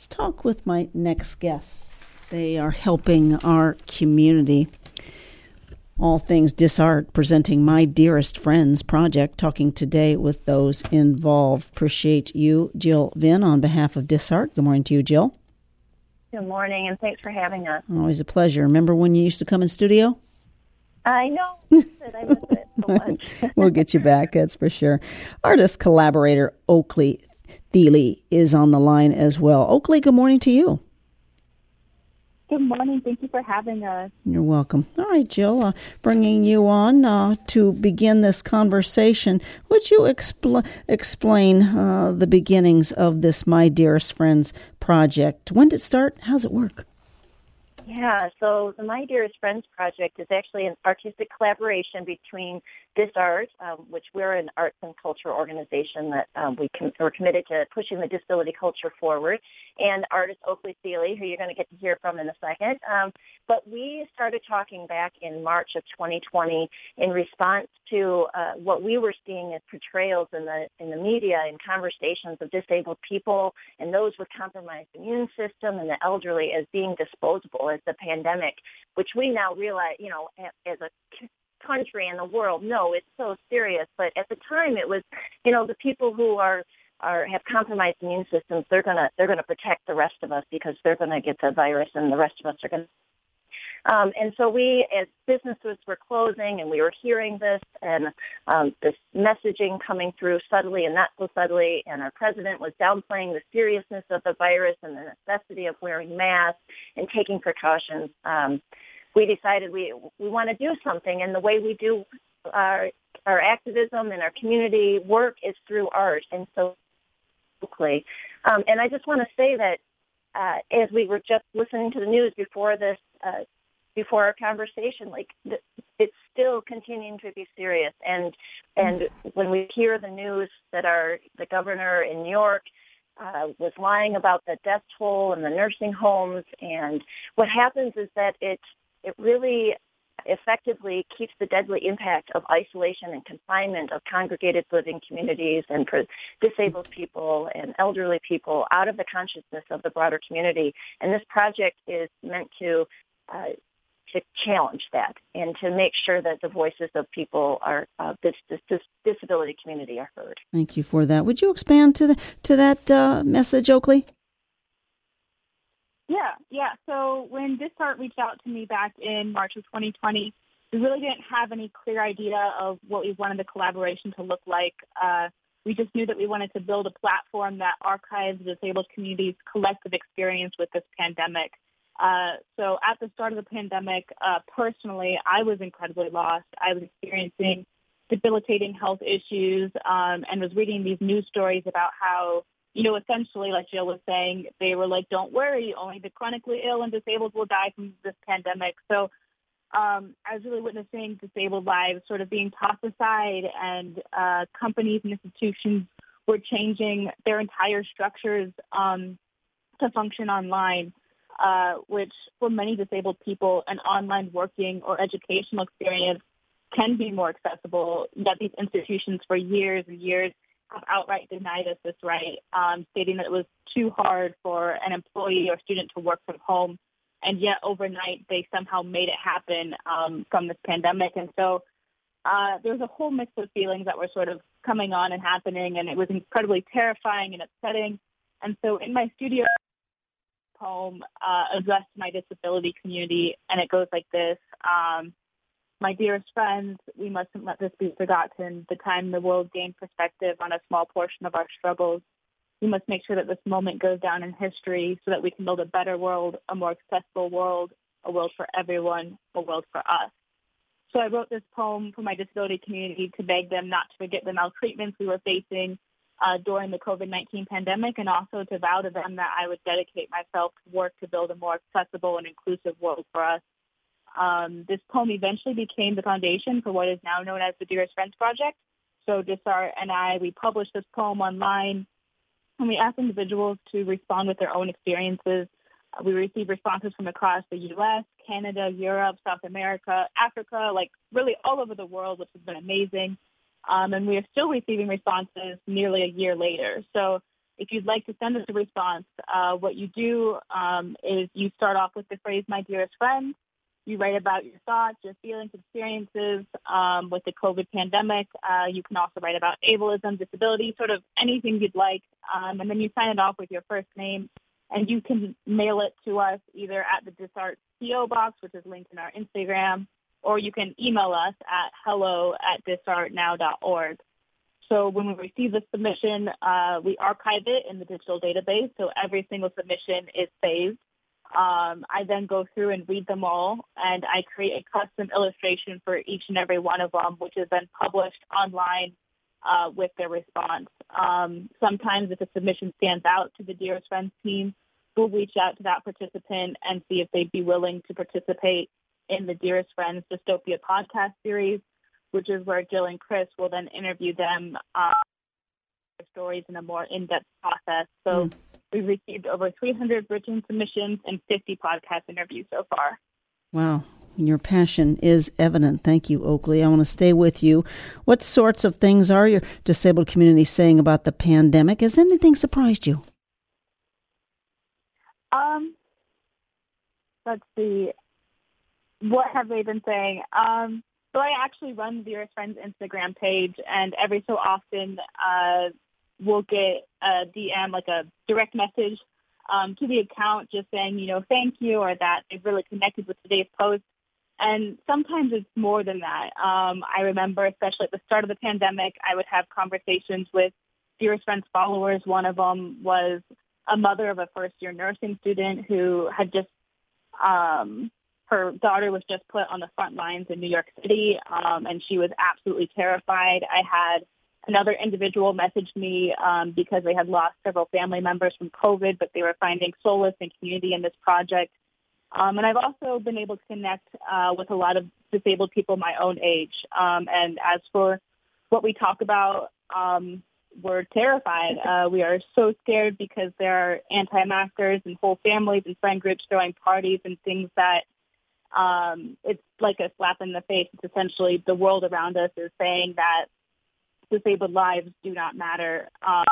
Let's talk with my next guests. They are helping our community. All Things DisArt, presenting My Dearest Friends project, talking today with those involved. Appreciate you, Jill Vinn, on behalf of DisArt. Good morning to you, Jill. Good morning, and thanks for having us. Always a pleasure. Remember when you used to come in studio? I know. I miss it so much. We'll get you back, that's for sure. Artist collaborator Oakley Thiele is on the line as well. Oakley, good morning to you. Good morning. Thank you for having us. You're welcome. All right, Jill, bringing you on to begin this conversation. Would you explain the beginnings of this My Dearest Friends project? When did it start? How's it work? Yeah, so the My Dearest Friends project is actually an artistic collaboration between DisArt, which we're an arts and culture organization that we're committed to pushing the disability culture forward, and artist Oakley Thiele, who you're going to get to hear from in a second. But we started talking back in March of 2020 in response to what we were seeing as portrayals in the media and conversations of disabled people and those with compromised immune system and the elderly as being disposable as the pandemic, which we now realize, as a country and the world, no, it's so serious. But at the time, it was, the people who have compromised immune systems, they're gonna protect the rest of us because they're gonna get the virus, and the rest of us are gonna. And so we, as businesses were closing, and we were hearing this and this messaging coming through subtly and not so subtly, and our president was downplaying the seriousness of the virus and the necessity of wearing masks and taking precautions. We decided we want to do something, and the way we do our activism and our community work is through art. And so, and I just want to say that as we were just listening to the news before this, before our conversation, it's still continuing to be serious. And when we hear the news that the governor in New York was lying about the death toll and the nursing homes, and what happens is that it really effectively keeps the deadly impact of isolation and confinement of congregated living communities and for disabled people and elderly people out of the consciousness of the broader community. And this project is meant to challenge that and to make sure that the voices of people this disability community are heard. Thank you for that. Would you expand to that message, Oakley? Yeah. So when DisArt reached out to me back in March of 2020, we really didn't have any clear idea of what we wanted the collaboration to look like. We just knew that we wanted to build a platform that archives the disabled community's collective experience with this pandemic. So at the start of the pandemic, personally, I was incredibly lost. I was experiencing debilitating health issues and was reading these news stories about how, essentially, like Jill was saying, they were like, don't worry, only the chronically ill and disabled will die from this pandemic. So I was really witnessing disabled lives sort of being tossed aside, and companies and institutions were changing their entire structures to function online. Which for many disabled people, an online working or educational experience can be more accessible, yet these institutions for years and years have outright denied us this right, stating that it was too hard for an employee or student to work from home, and yet overnight they somehow made it happen from this pandemic. And so there's a whole mix of feelings that were sort of coming on and happening, and it was incredibly terrifying and upsetting. And so in my studio, poem addressed my disability community, and it goes like this. My dearest friends, we mustn't let this be forgotten. The time the world gained perspective on a small portion of our struggles. We must make sure that this moment goes down in history so that we can build a better world, a more accessible world, a world for everyone, a world for us. So I wrote this poem for my disability community to beg them not to forget the maltreatments we were facing during the COVID-19 pandemic, and also to vow to them that I would dedicate myself to work to build a more accessible and inclusive world for us. This poem eventually became the foundation for what is now known as the Dearest Friends Project. So DisArt and we published this poem online, and we asked individuals to respond with their own experiences. We received responses from across the U.S., Canada, Europe, South America, Africa, really all over the world, which has been amazing. And we are still receiving responses nearly a year later. So if you'd like to send us a response, what you do is you start off with the phrase, "My dearest friend." You write about your thoughts, your feelings, experiences with the COVID pandemic. You can also write about ableism, disability, sort of anything you'd like. And then you sign it off with your first name. And you can mail it to us either at the DisArt PO Box, which is linked in our Instagram, or you can email us at hello@disartnow.org. So when we receive the submission, we archive it in the digital database, so every single submission is saved. I then go through and read them all, and I create a custom illustration for each and every one of them, which is then published online with their response. Sometimes if a submission stands out to the Dearest Friends team, we'll reach out to that participant and see if they'd be willing to participate in the Dearest Friends Dystopia podcast series, which is where Jill and Chris will then interview them their stories in a more in-depth process. So we've received over 300 written submissions and 50 podcast interviews so far. Wow. Your passion is evident. Thank you, Oakley. I want to stay with you. What sorts of things are your disabled community saying about the pandemic? Has anything surprised you? Let's see. What have they been saying? So I actually run the Dearest Friends Instagram page, and every so often we'll get a DM, like a direct message to the account just saying, thank you, or that they've really connected with today's post. And sometimes it's more than that. I remember, especially at the start of the pandemic, I would have conversations with Dearest Friends followers. One of them was a mother of a first-year nursing student who had just, her daughter was just put on the front lines in New York City, and she was absolutely terrified. I had another individual message me because they had lost several family members from COVID, but they were finding solace and community in this project. And I've also been able to connect with a lot of disabled people my own age. And as for what we talk about, we're terrified. We are so scared because there are anti-maskers and whole families and friend groups throwing parties and things that it's like a slap in the face. It's essentially the world around us is saying that disabled lives do not matter.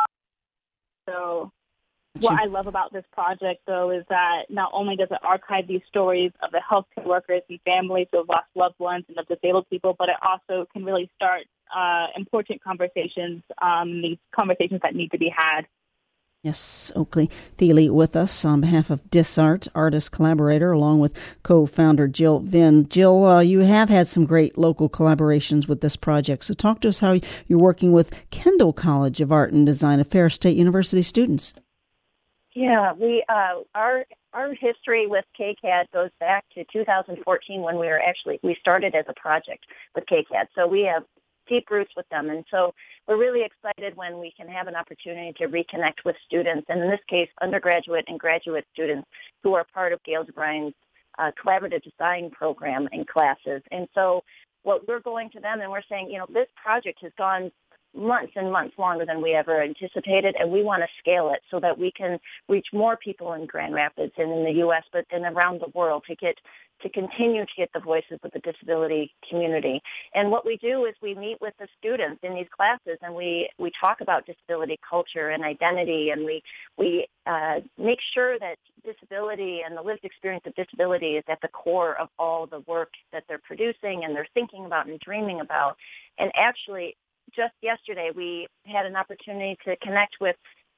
So what I love about this project, though, is that not only does it archive these stories of the healthcare workers and families who have lost loved ones and of disabled people, but it also can really start important conversations, these conversations that need to be had. Yes, Oakley Thiele with us on behalf of DisArt, artist collaborator, along with co-founder Jill Vinn. Jill, you have had some great local collaborations with this project, so talk to us how you're working with Kendall College of Art and Design, a Ferris State University students. Yeah, we our history with KCAD goes back to 2014 when we started as a project with KCAD. So we have deep roots with them, and so we're really excited when we can have an opportunity to reconnect with students, and in this case, undergraduate and graduate students who are part of Gail DeBrine's collaborative design program and classes. And so what we're going to them and we're saying, this project has gone months and months longer than we ever anticipated, and we want to scale it so that we can reach more people in Grand Rapids and in the U.S., but then around the world to continue to get the voices of the disability community. And what we do is we meet with the students in these classes, and we talk about disability culture and identity, and we make sure that disability and the lived experience of disability is at the core of all the work that they're producing and they're thinking about and dreaming about. And actually, just yesterday, we had an opportunity to connect with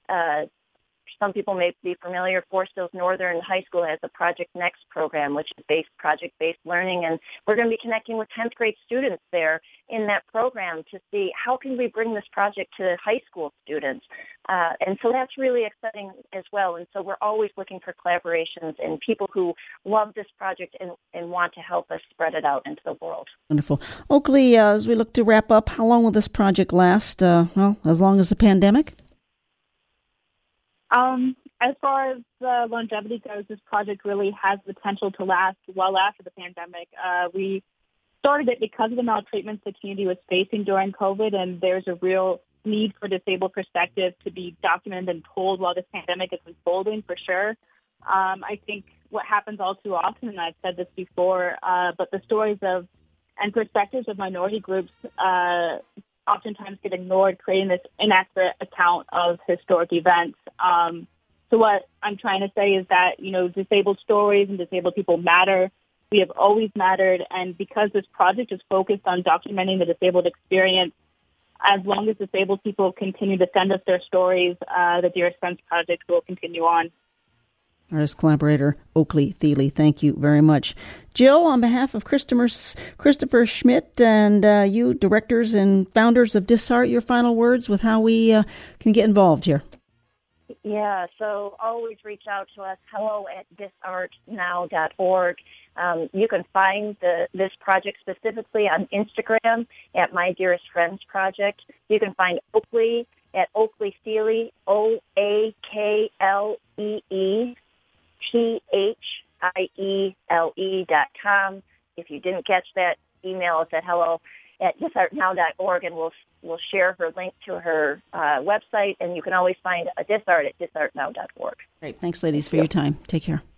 some people may be familiar. Forest Hills Northern High School has a Project Next program, which is project-based learning, and we're going to be connecting with 10th grade students there in that program to see how can we bring this project to high school students. And so that's really exciting as well. And so we're always looking for collaborations and people who love this project and want to help us spread it out into the world. Wonderful. Oakley, as we look to wrap up, how long will this project last? As long as the pandemic? As far as the longevity goes, this project really has the potential to last well after the pandemic. We started it because of the maltreatments the community was facing during COVID, and there's a real need for disabled perspective to be documented and told while this pandemic is unfolding, for sure. I think what happens all too often, and I've said this before, but the stories of and perspectives of minority groups oftentimes get ignored, creating this inaccurate account of historic events. So what I'm trying to say is that, disabled stories and disabled people matter. We have always mattered. And because this project is focused on documenting the disabled experience, as long as disabled people continue to send us their stories, the Dearest Friends Project will continue on. Artist collaborator Oakley Thiele, thank you very much. Jill, on behalf of Christopher Schmidt and you, directors and founders of DisArt, your final words with how we can get involved here. Yeah, so always reach out to us, hello@disartnow.org. You can find this project specifically on Instagram at My Dearest Friends Project. You can find Oakley at Oakley Thiele, OAKLEETHIELE.com. If you didn't catch that, email us at hello@disartnow.org, and we'll share her link to her website, and you can always find a DisArt at disartnow.org. Great. Thanks, ladies, for your time. Take care.